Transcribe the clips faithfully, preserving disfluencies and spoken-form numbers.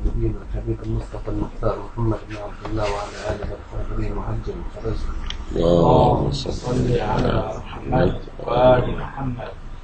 المحجوبين الحبيب المصطفى المختار محمد بن عبد الله وعلى آله الطاهرين وعجل فرجه. اللهم صل على محمد وآل محمد.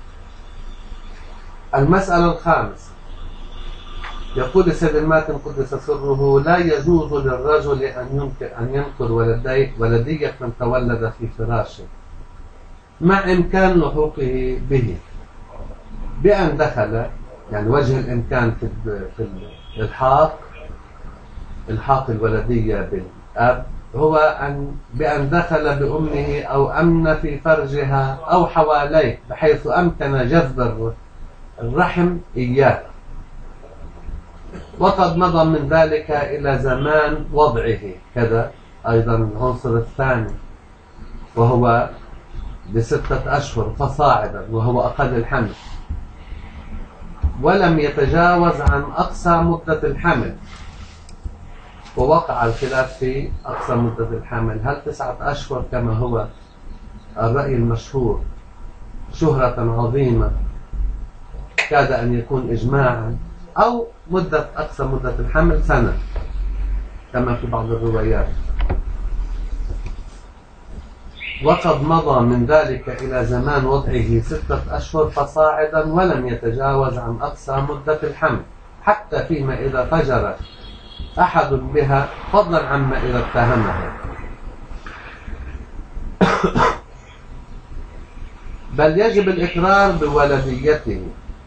المسألة الخامسة، يقول السيد الماتن قدس سره: لا يجوز للرجل أن ينكر أن ينكر ولدي ولدية من تولد في فراشه مع إمكان لحوقه به بأن دخل، يعني وجه الإمكان في في الإلحاق إلحاق الولدية بالأب هو أن بأن دخل بأمه أو أمن في فرجها أو حواليه بحيث أمكن جذب الرحم إياه، وقد مضى من ذلك إلى زمان وضعه. كذا أيضا العنصر الثاني وهو بستة أشهر فصاعدا وهو أقل الحمل، ولم يتجاوز عن أقصى مدة الحمل. ووقع الخلاف في أقصى مدة الحمل، هل تسعة أشهر كما هو الرأي المشهور شهرة عظيمة كاد أن يكون إجماعا، أو مدة أقصى مدة الحمل سنة كما في بعض الروايات. وقد مضى من ذلك إلى زمان وضعه ستة أشهر فصاعدا ولم يتجاوز عن أقصى مدة الحمل، حتى فيما إذا فجر أحد بها، فضلا عما إذا اتهمها. بل يجب الإقرار بولديته،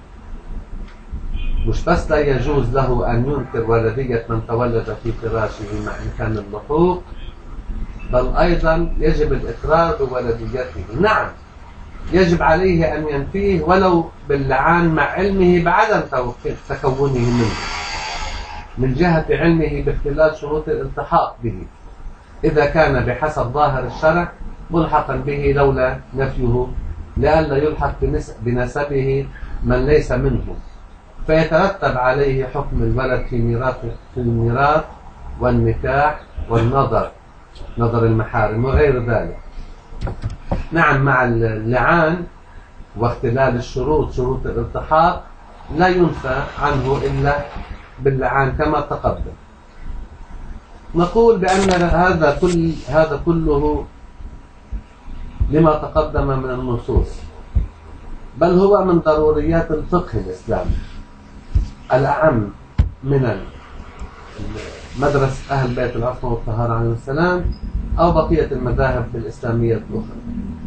مش بس لا يجوز له أن ينكر ولدية من تولد في فراشه مع إمكان اللحوق، بل أيضا يجب الإقرار بولديته. نعم، يجب عليه أن ينفيه ولو باللعان مع علمه بعدم تكونه منه، من جهة علمه باختلال شروط الالتحاق به، إذا كان بحسب ظاهر الشرع ملحقا به لولا نفيه، لئلا يلحق بنسبه من ليس منه، فيترتب عليه حكم الولد في ميراث في الميراث والنكاح والنظر، نظر المحارم وغير ذلك. نعم، مع اللعان واختلال الشروط شروط الالتحاق لا ينفى عنه إلا باللعان كما تقدم. نقول بأن هذا كل هذا كله لما تقدم من النصوص، بل هو من ضروريات الفقه الإسلامي الأعم من مدرسة أهل بيت العصمة والطهارة عليه السلام أو بقية المذاهب الإسلامية الأخرى.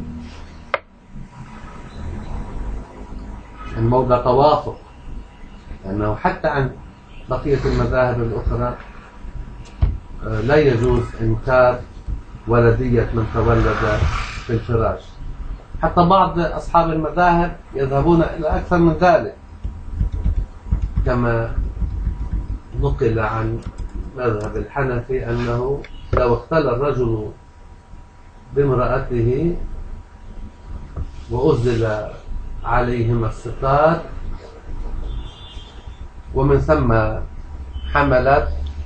الموضع توافق، لأنه حتى عن بقية المذاهب الأخرى لا يجوز إنكار ولدية من تولد في الفراش. حتى بعض أصحاب المذاهب يذهبون إلى أكثر من ذلك، كما نقل عن مذهب الحنفي أنه لو اختل الرجل بامرأته وأزل عليهما الستار ومن ثم حملت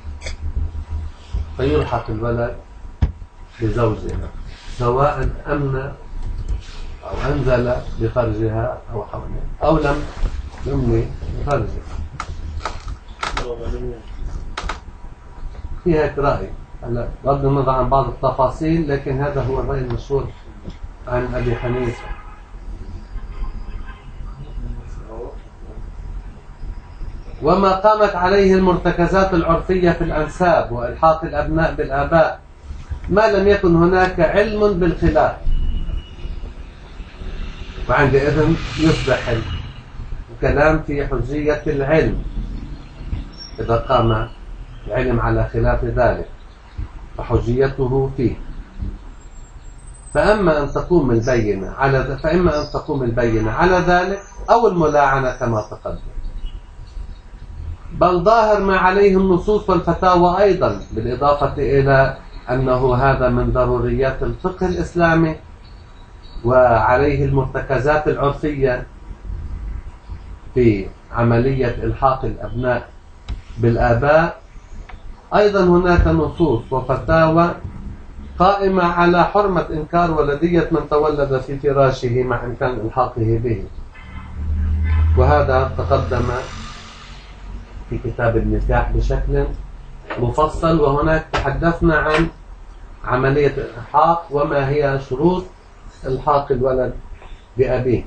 فيلحق الولد بزوجها، سواء أمن أو أنزل بفرجها أو حولها أو لم يمني بفرجها. في هيك رأي، هلا بغض النظر عن بعض التفاصيل، لكن هذا هو الرأي المشهور عن أبي حنيفة. وما قامت عليه المرتكزات العرفية في الأنساب وإلحاق الأبناء بالآباء ما لم يكن هناك علم بالخلاف، وعندئذ يصبح الكلام في حجية العلم إذا قام العلم على خلاف ذلك فحجيته فيه. فأما أن تقوم البينة على فإما أن تقوم البينة على ذلك أو الملاعنة كما تقدم. بل ظاهر ما عليه النصوص والفتاوى أيضا، بالإضافة إلى أنه هذا من ضروريات الفقه الإسلامي وعليه المرتكزات العرفية في عملية إلحاق الأبناء بالآباء. أيضا هناك نصوص وفتاوى قائمة على حرمة إنكار ولدية من تولد في فراشه مع إمكان إلحاقه به، وهذا تقدم في كتاب النكاح بشكل مفصل، وهناك تحدثنا عن عملية الإلحاق وما هي شروط إلحاق الولد بأبيه.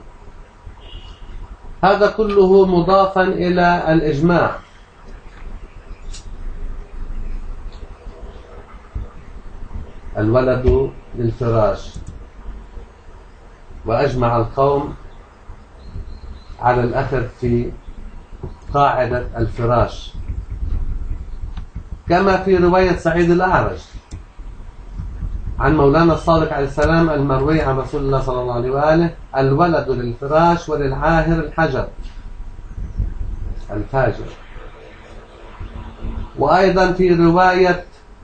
هذا كله مضافا إلى الإجماع. الولد للفراش، وأجمع القوم على الأخذ في قاعدة الفراش، كما في رواية سعيد الأعرج عن مولانا الصادق عليه السلام المروي عن رسول الله صلى الله عليه وآله: الولد للفراش وللعاهر الحجر الفاجر. وأيضا في رواية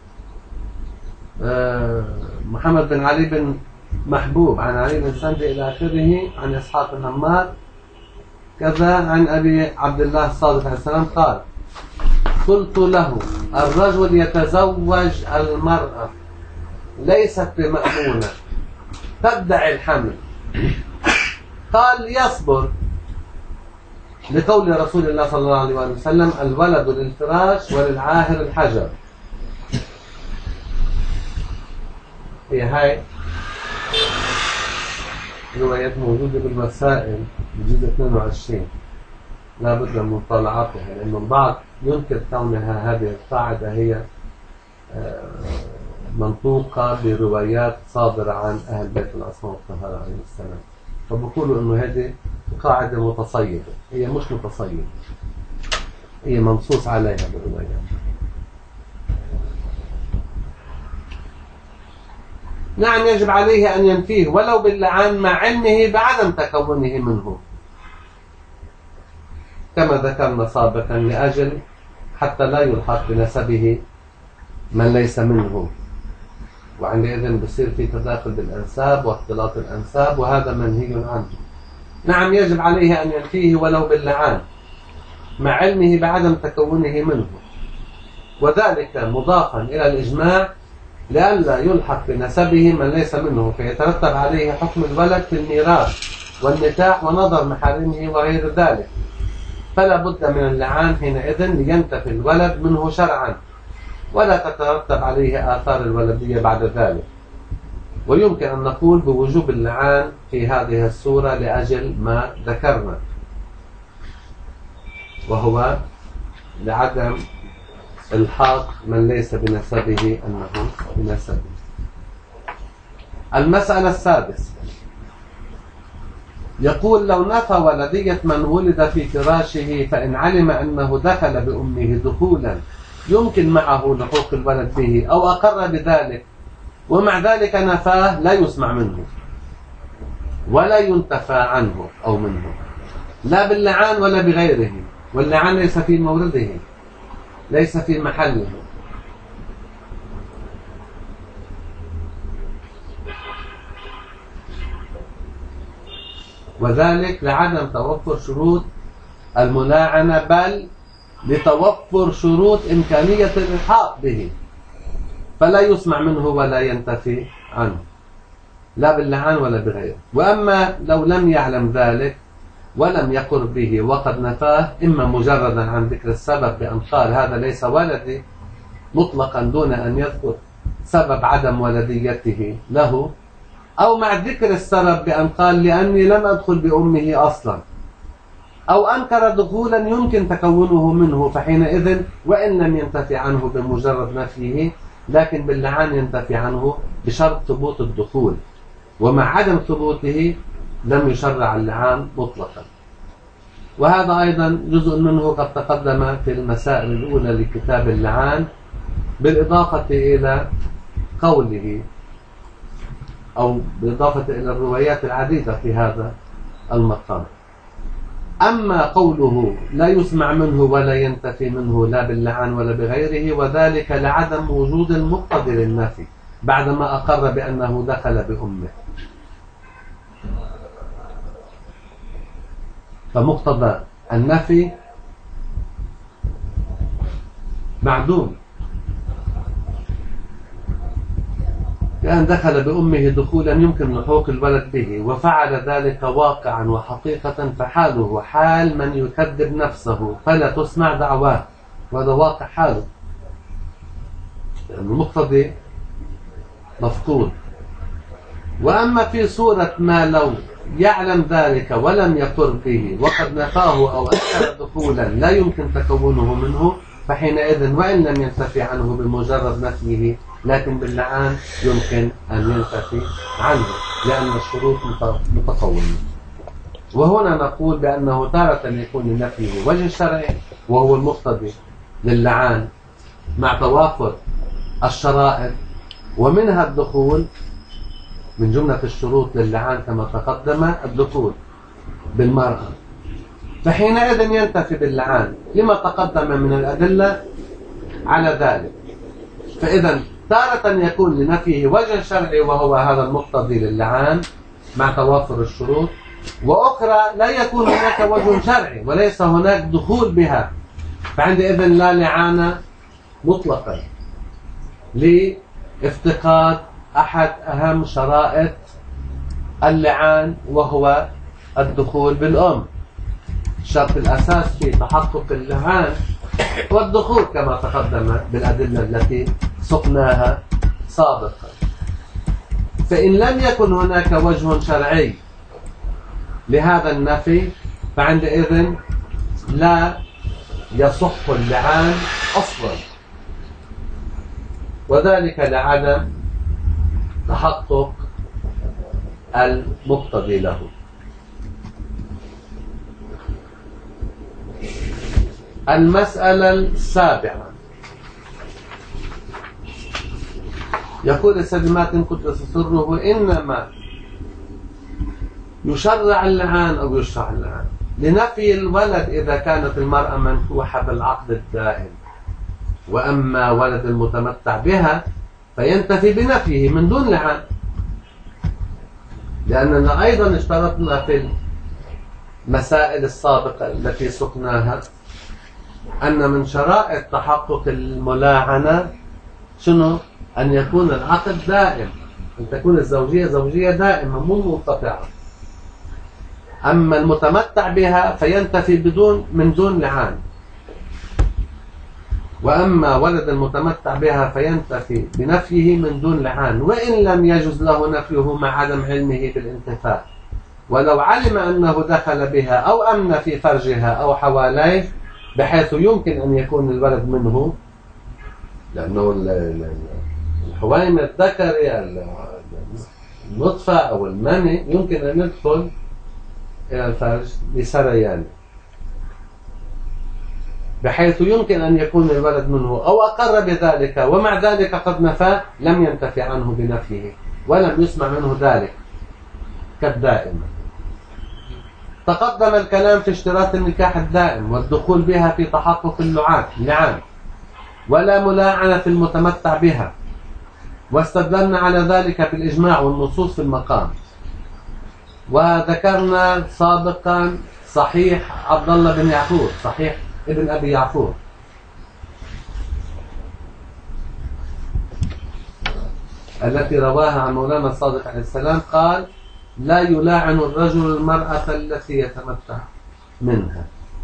محمد بن علي بن محبوب عن علي بن سندي إلى آخره عن إسحاق النمار، كذا عن أبي عبد الله الصادق عليه السلام قال: قلت له: الرجل يتزوج المرأة ليست بمأمونة تدعي الحمل، قال: يصبر، لقول رسول الله صلى الله عليه وسلم: الولد للفراش وللعاهر الحجر. هي هاي روايات موجودة بالمسائل بجزء اثنين وعشرين، لا بد من مطالعتها، لأن البعض ينكر كونها هذه القاعدة هي منطوقة بروايات صادرة عن أهل بيت العصمة والطهارة عليه السلام، فبقولوا إنه هذه قاعدة متصيدة. هي مش متصيدة، هي منصوص عليها بالروايات. نعم، يجب عليه أن ينفيه ولو باللعان مع علمه بعدم تكونه منه، كما ذكرنا سابقا، لأجل حتى لا يلحق بنسبه من ليس منه، وعندئذ بصير في تداخل بالأنساب واختلاط الأنساب، وهذا منهي عنه. نعم، يجب عليه أن ينفيه ولو باللعان مع علمه بعدم تكونه منه، وذلك مضافا إلى الإجماع لئلا يلحق بنسبه من ليس منه، فيترتب عليه حكم الولد في الميراث والنكاح ونظر محارمه وغير ذلك، فلا بد من اللعان حينئذ لينتفي الولد منه شرعا، ولا تترتب عليه آثار الولدية بعد ذلك. ويمكن أن نقول بوجوب اللعان في هذه الصورة لأجل ما ذكرنا، وهو لعدم الحاق من ليس بنسبه أنه بنسبه. المسألة السادسة، يقول: لو نفى ولدية من ولد في فراشه فإن علم أنه دخل بأمه دخولا يمكن معه لحوق الولد به أو أقر بذلك ومع ذلك نفاه، لا يسمع منه ولا ينتفى عنه أو منه، لا باللعان ولا بغيره، واللعان ليس في مورده، ليس في محله. وذلك لعدم توفر شروط الملاعنة، بل لتوفر شروط إمكانية الإلحاق به، فلا يسمع منه ولا ينتفي عنه، لا باللعان ولا بغيره. وأما لو لم يعلم ذلك ولم يقر به وقد نفاه، إما مجردا عن ذكر السبب بأن قال هذا ليس ولدي مطلقا دون أن يذكر سبب عدم ولديته له، أو مع ذكر السبب بأن قال لأني لم أدخل بأمه أصلا، أو أنكر دخولا يمكن تكونه منه، فحينئذ وإن لم ينتفي عنه بمجرد نفيه لكن باللعان ينتفي عنه بشرط ثبوت الدخول، ومع عدم ثبوته لم يشرع اللعان مطلقا. وهذا أيضا جزء منه قد تقدم في المسائل الأولى لكتاب اللعان، بالإضافة إلى قوله أو بالإضافة إلى الروايات العديدة في هذا المقام. أما قوله لا يسمع منه ولا ينتفي منه لا باللعان ولا بغيره، وذلك لعدم وجود المقتضي للنفي بعدما أقر بأنه دخل بأمه، فمقتضى النفي معدوم، بأن دخل بأمه دخولا يمكن لحوق الولد به وفعل ذلك واقعا وحقيقة، فحاله حال من يكذب نفسه فلا تسمع دعواه، وهذا واقع حاله، المقتضي مفقود. وأما في صورة ما لو يعلم ذلك ولم يقر به وقد نفاه أو أنكر دخولا لا يمكن تكونه منه، فحينئذ وإن لم ينتفي عنه بمجرد نفيه لكن باللعان يمكن أن ينتفي عنه، لأن الشروط متقومة. وهنا نقول بأنه تارة يكون لنفيه وجه شرعي وهو المقتضي للعان مع توافر الشرائط، ومنها الدخول من جملة الشروط للعان كما تقدم الدخول بالمرأة، فحينئذ ينتفي باللعان لما تقدم من الأدلة على ذلك. فإذا تارة يكون لنفيه وجه شرعي وهو هذا المقتضي للعان مع توافر الشروط، وأخرى لا يكون هناك وجه شرعي وليس هناك دخول بها، فعندئذ لا لعان مطلقا لافتقاد أحد أهم شرائط اللعان وهو الدخول بالأم. الشرط الأساس في تحقق اللعان والدخول كما تقدم بالأدلة التي سقناها سابقا. فإن لم يكن هناك وجه شرعي لهذا النفي فعندئذ لا يصح اللعان أصلا، وذلك لعدم تحقق المقتضي له. المسألة السابعة، يقول السيد ماتن قدس سره: إنما يشرع اللعان أو يشرع اللعان لنفي الولد إذا كانت المرأة منكوحة بالعقد الدائم، وأما ولد المتمتع بها فينتفي بنفيه من دون لعان، لأننا أيضا اشترطنا في المسائل السابقة التي سقناها أن من شرائط تحقق الملاعنة شنو؟ أن يكون العقد دائم، أن تكون الزوجية زوجية دائمة مو منقطعة. أما المتمتع بها فينتفي بدون من دون لعان، وأما ولد المتمتع بها فينتفي بنفيه من دون لعان، وإن لم يجوز له نفيه مع عدم علمه بالانتفاء. ولو علم أنه دخل بها أو أمن في فرجها أو حواليه بحيث يمكن أن يكون الولد منه، لأنه الحويم الذكري النطفة أو المني يمكن أن يدخل إلى الفرج بسريان، بحيث يمكن أن يكون الولد منه أو أقر بذلك ومع ذلك قد نفى، لم ينتفي عنه بنفيه ولم يسمع منه ذلك كالدائم. تقدم الكلام في اشتراط النكاح الدائم والدخول بها في تحقق اللعان، ولا ملاعنة في المتمتع بها، واستدلنا على ذلك بالإجماع والنصوص في المقام. وذكرنا سابقا صحيح عبد الله بن يعفور، صحيح ابن أبي يعفور، التي رواها عن مولانا الصادق عليه السلام قال: لا يلاعن الرجل المرأة التي يتمتع منها.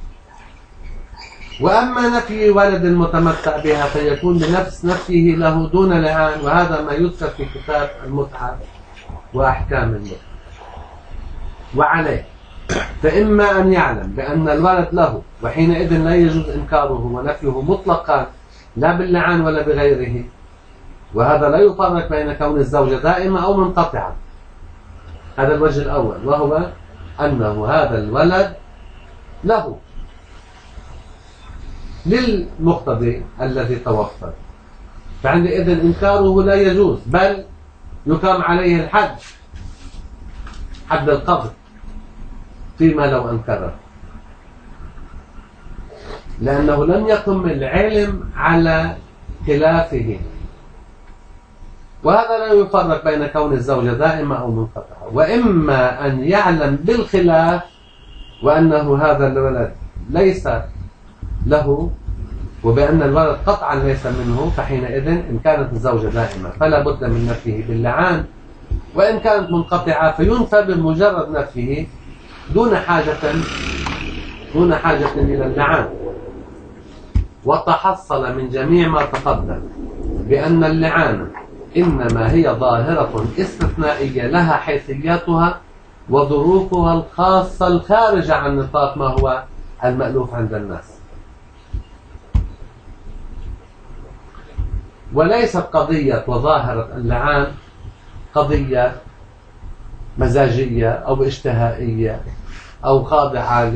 وأما نفي ولد المتمتع بها فيكون بنفس نفيه له دون لعان، وهذا ما يذكر في كتاب المتعة وأحكام المتعة. وعليه فإما أن يعلم بأن الولد له، وحينئذ لا يجوز إنكاره ونفيه مطلقا لا باللعان ولا بغيره، وهذا لا يفرق بين كون الزوجة دائمة أو منقطعة. هذا الوجه الأول، وهو أنه هذا الولد له للمقتضي الذي توفر، فعندئذ إنكاره لا يجوز، بل يقام عليه الحد، حد القذف فيما لو أنكره، لأنه لم يقم العلم على خلافه. وهذا لا يفرق بين كون الزوجة دائمة أو منقطعة. وإما أن يعلم بالخلاف وأنه هذا الولد ليس له وبأن الولد قطعا ليس منه، فحينئذ إن كانت الزوجة دائمة فلا بد من نفيه باللعان، وإن كانت منقطعة فينفى بمجرد نفيه دون حاجة دون حاجة إلى اللعان. وتحصل من جميع ما تقدم بأن اللعان إنما هي ظاهرة استثنائية لها حيثياتها وظروفها الخاصة الخارجة عن نطاق ما هو المألوف عند الناس، وليست قضية وظاهرة اللعان قضية مزاجية أو اشتهائية أو خاضعة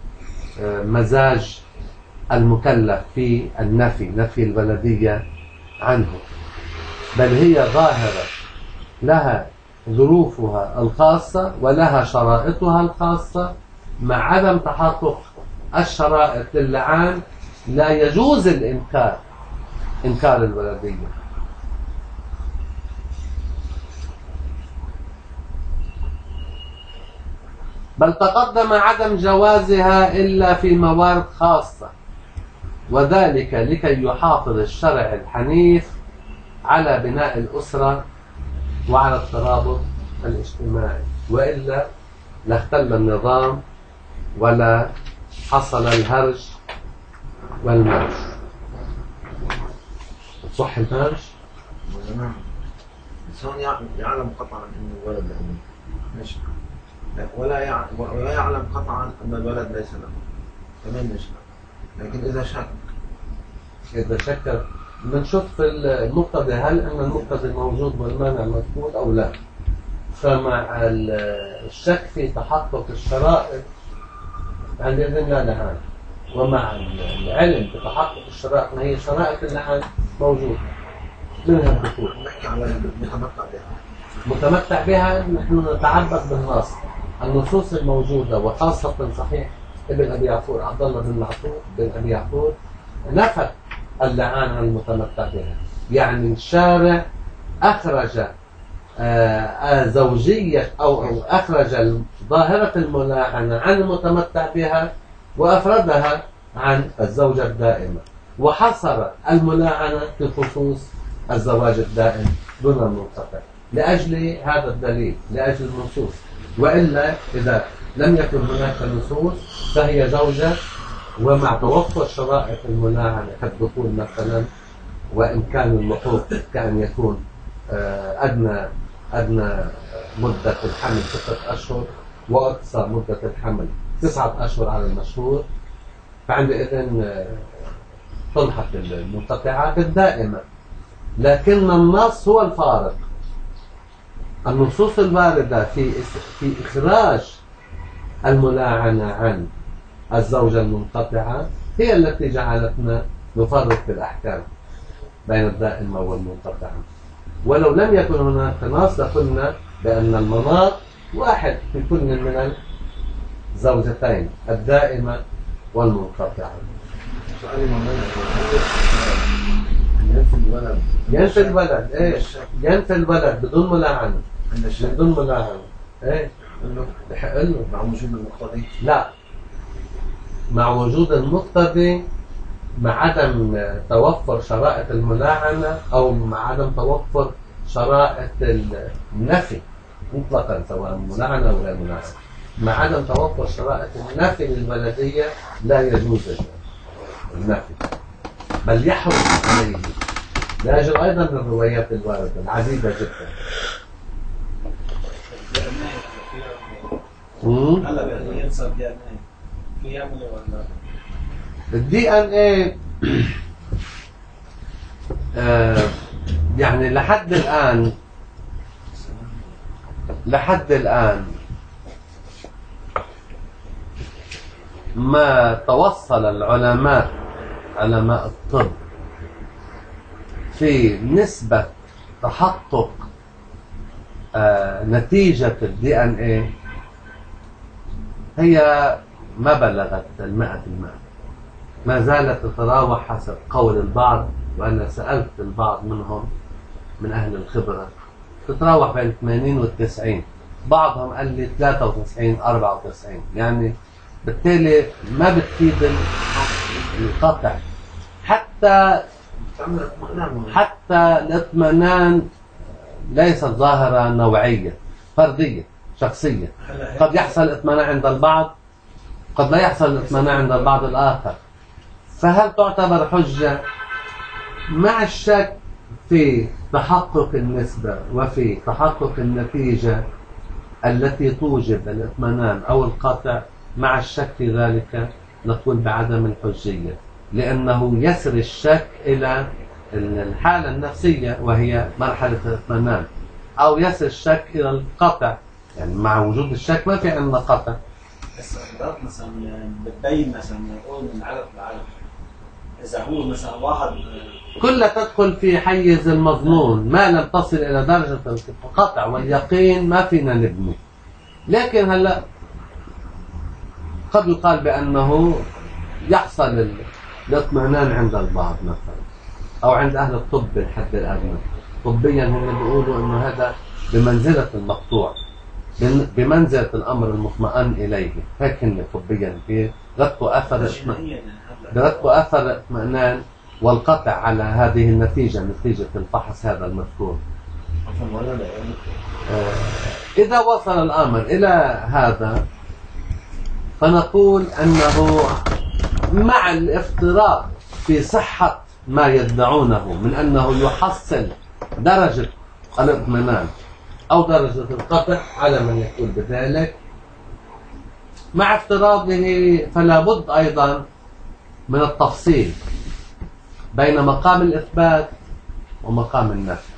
لمزاج المكلف في النفي، نفي الولدية عنه، بل هي ظاهرة لها ظروفها الخاصة ولها شرائطها الخاصة. مع عدم تحقق الشرائط للعان لا يجوز الإنكار، إنكار الولدية. بل تقدم عدم جوازها إلا في موارد خاصة، وذلك لكي يحافظ الشرع الحنيف على بناء الأسرة وعلى الترابط الاجتماعي، وإلا لاختل النظام ولا حصل الهرج والمرج. صح الهرج؟ نعم. بس هون يعلم قطعا أن الولد له، ماشي، ولا يعلم ولا يعلم قطعا أن الولد ليس له، كمان ماشي. لكن إذا شك إذا شك بنشوف في المقتضى هل أن المقتضى موجود والمانع مفقود أو لا. فمع الشك في تحقق الشرائط عندئذ لا لعان، ومع العلم بتحقق الشرائط ما هي شرائط اللعان موجودة، منها الدخول. نحكي على المتمتع بها. متمتع بها نحن نتعبد بالنص، النصوص الموجودة، وخاصة صحيح ابن أبي عفور عبد الله بن معفور بن أبي عفور نفت اللعان عن المتمتع بها. يعني الشارع أخرج آه زوجية أو, أو أخرج ظاهرة الملاعنة عن المتمتع بها وأفردها عن الزوجة الدائمة، وحصر الملاعنة في خصوص الزواج الدائم دون المنقطع لأجل هذا الدليل، لأجل النصوص. وإلا إذا لم يكن هناك نصوص فهي زوجة، ومع توفر شرائط الملاعنة كالدخول مثلا، وإن كان اللحوق كان يكون أدنى أدنى مدة الحمل ستة أشهر وأقصى مدة الحمل تسعة أشهر على المشهور، فعندئذ تلحق المنقطعة بالدائمة. لكن النص هو الفارق. النصوص الواردة في في إخراج الملاعنة عن الزوجة المنقطعة هي التي جعلتنا نفرق في الأحكام بين الدائمة والمنقطعة. ولو لم يكن هناك نص لقلنا بأن المناط واحد في كل من الزوجتين الدائمة والمنقطعة. سؤالي مولانا، ينفي الولد ينفي الولد ايه؟ ينفي الولد بدون ملاعنة، بدون ملاعنة ايه؟ بحق له مع وجود المقتضي؟ لا، مع وجود المقتضي، مع عدم توفر شرائط الملاعنة أو مع عدم توفر شرائط النفي مطلقا سواء ملاعنة أو غير ملاعنة. مع عدم توفر شرائط النفي للولدية لا يجوز النفي، بل يحرم عليه لأجل أيضا الروايات الواردة العديدة جدا. هلا بده ينصب دي ان ايه يعمل ولا الدي ان ايه؟ آه يعني لحد الآن لحد الآن ما توصل العلماء علماء الطب في نسبة تحقق آه نتيجة الدي ان ايه هي ما بلغت المائة المائة، ما زالت تتراوح حسب قول البعض، وأنا سألت البعض منهم من أهل الخبرة تتراوح بين ثمانين والتسعين، بعضهم قال لي ثلاثة وتسعين أربعة وتسعين. يعني بالتالي ما بتفيد القطع، حتى حتى حتى الاطمئنان ليست ظاهرة نوعية فردية شخصية. قد يحصل اطمئنان عند البعض، قد لا يحصل اطمئنان عند البعض الآخر. فهل تعتبر حجة مع الشك في تحقق النسبة وفي تحقق النتيجة التي توجب الاطمئنان أو القطع؟ مع الشك في ذلك نقول بعدم الحجية، لأنه يسري الشك إلى الحالة النفسية وهي مرحلة الاطمئنان، أو يسري الشك إلى القطع. يعني مع وجود الشك ما في عندنا قطع. بس اختلاط مثلا بتبين مثلا يقول من علف لعلف، إذا هو مثلا واحد كلها تدخل في حيز المظنون، ما لم تصل إلى درجة القطع واليقين ما فينا نبني. لكن هلا قد يقال بأنه يحصل الاطمئنان عند البعض مثلا، أو عند أهل الطب بالحد الأدنى. طبيا هم بيقولوا إنه هذا بمنزلة المقطوع، بمنزلة الأمر المطمئن إليه. هيك هن طبيا برتبوا أثر برتبوا أثر الاطمئنان والقطع على هذه النتيجة، نتيجة الفحص هذا المذكور. إذا وصل الأمر إلى هذا فنقول أنه مع الافتراض في صحة ما يدعونه من أنه يحصل درجة الاطمئنان أو درجة القطع على من يقول بذلك، مع افتراضه فلا بد أيضا من التفصيل بين مقام الإثبات ومقام النفي.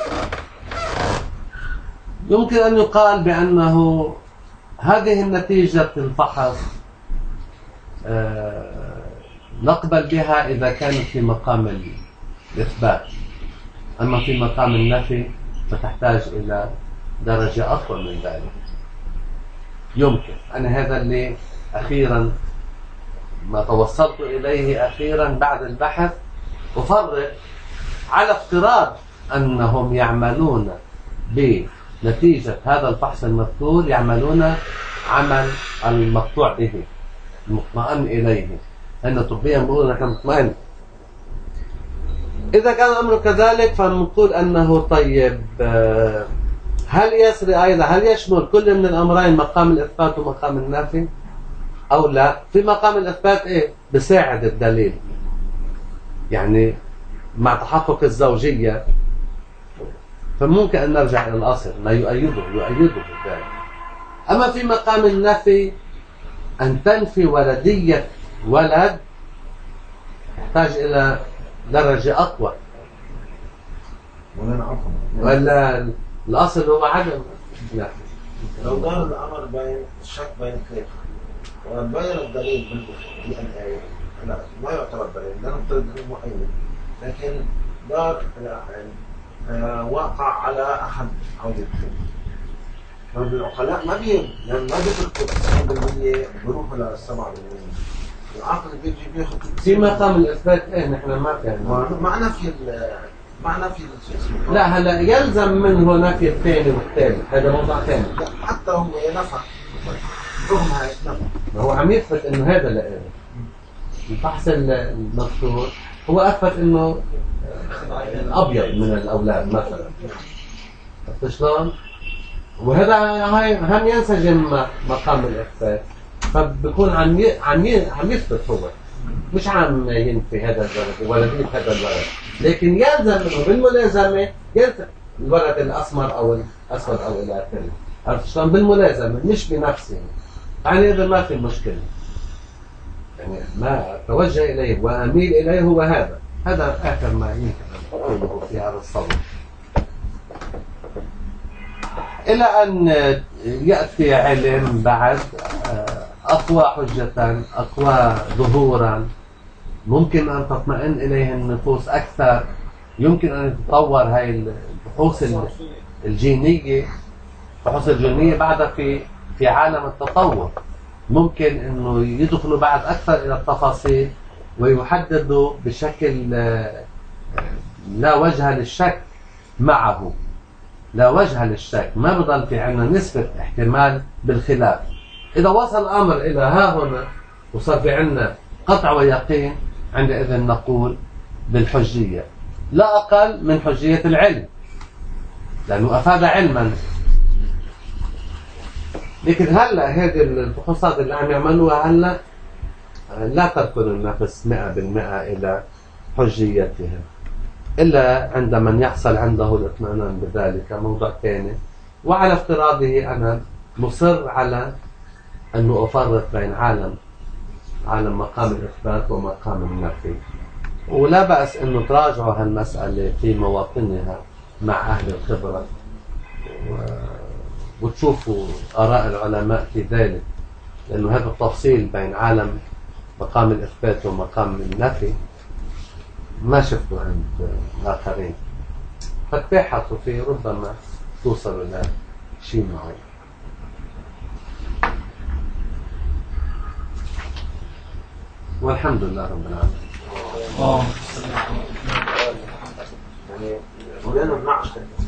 يمكن أن يقال بأنه هذه النتيجة الفحص آه نقبل بها إذا كانت في مقام الإثبات، أما في مقام النفي فتحتاج إلى درجة أقوى من ذلك. يمكن أنا هذا اللي أخيرا ما توصلت إليه أخيرا بعد البحث، أفرق على افتراض أنهم يعملون بنتيجة هذا الفحص المذكور، يعملون عمل المقطوع به المطمئن إليه. أن طبيا بيقولوا نحن مطمئن. إذا كان الأمر كذلك فنقول أنه طيب هل يسري أيضا هل يشمل كل من الأمرين مقام الإثبات ومقام النفي أو لا؟ في مقام الإثبات إيه؟ بساعد الدليل، يعني مع تحقق الزوجية فممكن أن نرجع إلى الأصل ما يؤيده يؤيده ذلك. أما في مقام النفي أن تنفي ولدية ولد يحتاج إلى درجة أقوى، ولا الأصل هو عدم نفي. لو دار الأمر بين الشك بين اثنين وبين الدليل بالآية لا ما يعتبر دليل، لا نفترض أنه مؤيد، لكن دار يعني واقع على أحد عودتين. فالعقلاء ما بي ما بيتركوا تسعين بالمية بيروحوا للسبعة بالمية. العقل بيجي بياخذ في مقام الإثبات إيه نحن ما فهمنا معنا في معنا في لا هلا يلزم منه نفي الثاني والثالث، هذا موضوع ثاني. حتى هو نفع رغم هاي نفع، هو عم يثبت إنه هذا لا الفحص المذكور هو أثبت إنه الأبيض من الأولاد مثلا، عرفت شلون؟ وهذا هاي هم ينسجم مقام الإثبات، فبكون عم ي... عم ي... عم يثبت هو، مش عم ينفي هذا الولد ولدية هذا الولد، لكن يلزم منه بالملازمة يلزم الولد الأسمر أو الأسود أو إلى آخره. عرفت شلون؟ بالملازمة مش بنفسه. يعني إذا ما في مشكلة، يعني ما أتوجه إليه وأميل إليه هو هذا هذا آخر ما يمكن أن أقوله في هذا الصدد، إلى أن يأتي علم بعد أقوى حجة أقوى ظهورا، ممكن أن تطمئن إليه النفوس أكثر، يمكن أن تتطور هاي البحوث الجينية البحوث الجينية بعد في في عالم التطور، ممكن أنه يدخلوا بعد أكثر إلى التفاصيل ويحددوا بشكل لا وجه للشك معه، لا وجه للشك، ما بضل في عنا نسبة احتمال بالخلاف. إذا وصل الأمر إلى ها هنا وصار في عنا قطع ويقين، عندئذ نقول بالحجية لا أقل من حجية العلم، لأنه أفاد علما. لكن هلا هذه الفحوصات اللي عم يعملوها هلا لا تركن النفس مئة بالمئة إلى حجيتها إلا عندما يحصل عنده الاطمئنان بذلك، موضوع ثاني. وعلى افتراضه أنا مصر على أنه أفرق بين عالم عالم مقام الإثبات ومقام النفي، ولا بأس أنه تراجعوا هالمسألة في مواطنها مع أهل الخبرة وتشوفوا آراء العلماء في ذلك، لأنه هذا التفصيل بين عالم مقام الإثبات ومقام النفي ما شفته عند الآخرين، فتبحثوا فيه ربما توصلوا إلى شيء معين. والحمد لله رب العالمين. يعني ولنا بنعش